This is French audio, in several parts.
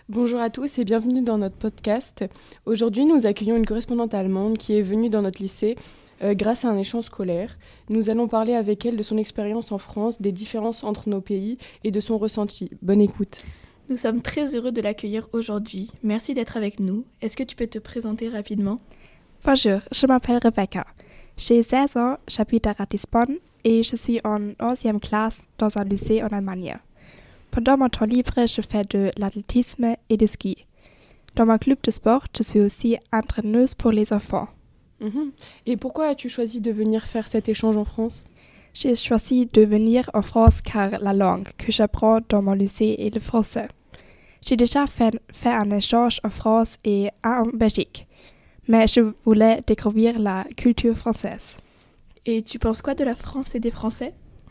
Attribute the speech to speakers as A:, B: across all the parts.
A: Bonjour à tous et bienvenue dans notre podcast. Aujourd'hui, nous accueillons une correspondante allemande qui est venue dans notre lycée grâce à un échange scolaire. Nous allons parler avec elle de son expérience en France, des différences entre nos pays et de son ressenti. Bonne écoute.
B: Nous sommes très heureux de l'accueillir aujourd'hui. Merci d'être avec nous. Est-ce que tu peux te présenter rapidement ?
C: Bonjour, je m'appelle Rebecca. J'ai 16 ans, j'habite à Ratisbonne et je suis en 11e classe dans un lycée en Allemagne. Pendant mon temps libre, je fais de l'athlétisme et du ski. Dans mon club de sport, je suis aussi entraîneuse pour les enfants.
A: Et pourquoi as-tu choisi de venir faire cet échange en France ?
C: J'ai choisi de venir en France car la langue que j'apprends dans mon lycée est le français. J'ai déjà fait un échange en France et un en Belgique, mais je voulais découvrir la culture française.
B: Et tu penses quoi de la France et des Français ?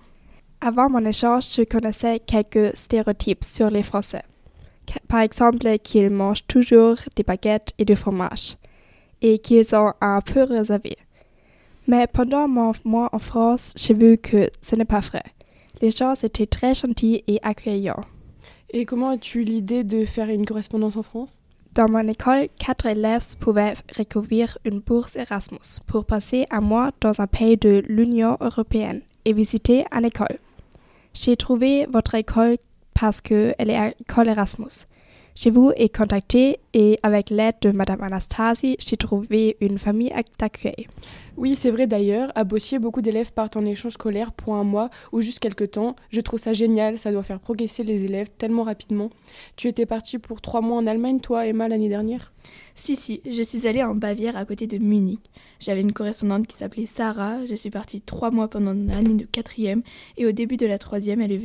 C: Avant mon échange, je connaissais quelques stéréotypes sur les Français. Par exemple, qu'ils mangent toujours des baguettes et du fromage, et qu'ils sont un peu réservés. Mais pendant mon mois en France, j'ai vu que ce n'est pas vrai. Les gens étaient très gentils et accueillants.
A: Et comment as-tu eu l'idée de faire une correspondance en France ?
C: Dans mon école, 4 élèves pouvaient recouvrir une bourse Erasmus pour passer un mois dans un pays de l'Union européenne et visiter une école. J'ai trouvé votre école parce qu'elle est école Erasmus. J'ai vous et contacté et avec l'aide de Madame Anastasie, j'ai trouvé une famille d'accueil.
A: Oui, c'est vrai d'ailleurs. À Bossier, beaucoup d'élèves partent en échange scolaire pour un mois ou juste quelques temps. Je trouve ça génial, ça doit faire progresser les élèves tellement rapidement. Tu étais partie pour 3 mois en Allemagne, toi, Emma, l'année dernière ?
B: Si, je suis allée en Bavière à côté de Munich. J'avais une correspondante qui s'appelait Sarah. Je suis partie 3 mois pendant l'année de 4e et au début de la 3e, elle est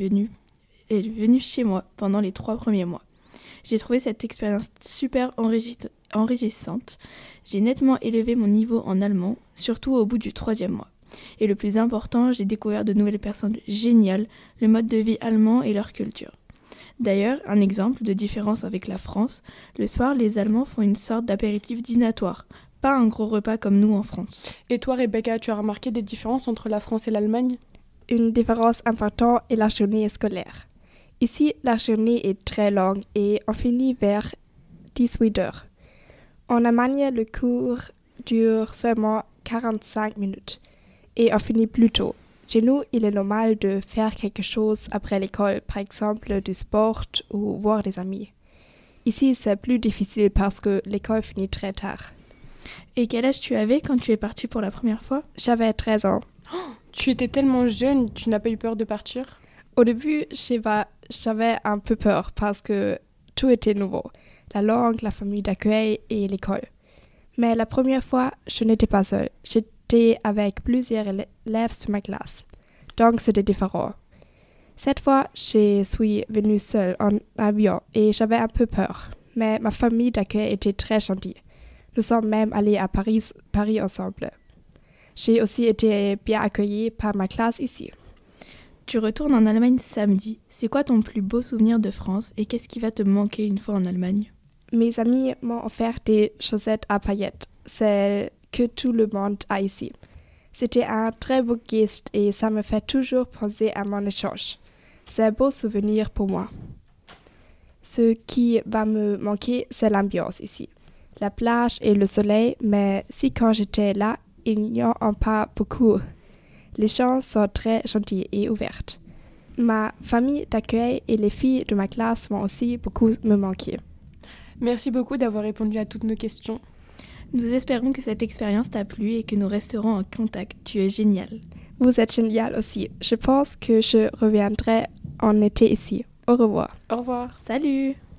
B: venue chez moi pendant les 3 premiers mois. J'ai trouvé cette expérience super enrichissante. J'ai nettement élevé mon niveau en allemand, surtout au bout du 3e mois. Et le plus important, j'ai découvert de nouvelles personnes géniales, le mode de vie allemand et leur culture. D'ailleurs, un exemple de différence avec la France, le soir, les Allemands font une sorte d'apéritif dînatoire, pas un gros repas comme nous en France.
A: Et toi, Rebecca, tu as remarqué des différences entre la France et l'Allemagne ?
C: Une différence importante est la journée scolaire. Ici, la journée est très longue et on finit vers 18 heures. En Allemagne, le cours dure seulement 45 minutes et on finit plus tôt. Chez nous, il est normal de faire quelque chose après l'école, par exemple du sport ou voir des amis. Ici, c'est plus difficile parce que l'école finit très tard.
B: Et quel âge tu avais quand tu es partie pour la première fois ?
C: J'avais 13 ans.
A: Tu étais tellement jeune, tu n'as pas eu peur de partir ?
C: Au début, j'avais un peu peur parce que tout était nouveau. La langue, la famille d'accueil et l'école. Mais la première fois, je n'étais pas seule. J'étais avec plusieurs élèves de ma classe. Donc, c'était différent. Cette fois, je suis venue seule en avion et j'avais un peu peur. Mais ma famille d'accueil était très gentille. Nous sommes même allés à Paris ensemble. J'ai aussi été bien accueillie par ma classe ici.
B: Tu retournes en Allemagne samedi. C'est quoi ton plus beau souvenir de France et qu'est-ce qui va te manquer une fois en Allemagne ?
C: Mes amis m'ont offert des chaussettes à paillettes, celles que tout le monde a ici. C'était un très beau geste et ça me fait toujours penser à mon échange. C'est un beau souvenir pour moi. Ce qui va me manquer, c'est l'ambiance ici. La plage et le soleil, mais si quand j'étais là, il n'y en a pas beaucoup. Les gens sont très gentils et ouvertes. Ma famille d'accueil et les filles de ma classe vont aussi beaucoup me manquer.
A: Merci beaucoup d'avoir répondu à toutes nos questions.
B: Nous espérons que cette expérience t'a plu et que nous resterons en contact. Tu es génial.
C: Vous êtes génial aussi. Je pense que je reviendrai en été ici. Au revoir.
A: Au revoir.
B: Salut!